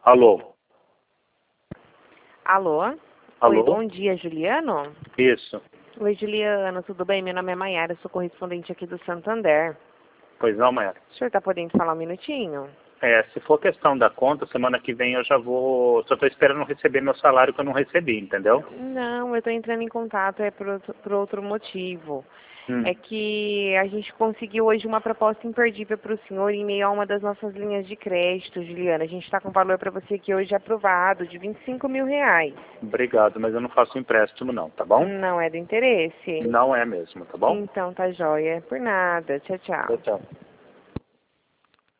Alô? Alô? Alô? Oi, bom dia, Juliano? Isso. Oi, Juliano, tudo bem? Meu nome é Maiara, sou correspondente aqui do Santander. Pois não, Mayara? O senhor está podendo falar um minutinho? Se for questão da conta, semana que vem eu já vou... Só estou esperando receber meu salário que eu não recebi, entendeu? Não, eu estou entrando em contato por outro motivo. Hum. É que a gente conseguiu hoje uma proposta imperdível para o senhor em meio a uma das nossas linhas de crédito, Juliana. A gente está com valor para você aqui hoje aprovado, de R$ 25.000. Obrigado, mas eu não faço empréstimo não, tá bom? Não é do interesse? Não é mesmo, tá bom? Então tá jóia. Por nada. Tchau, Tchau, tchau. tchau.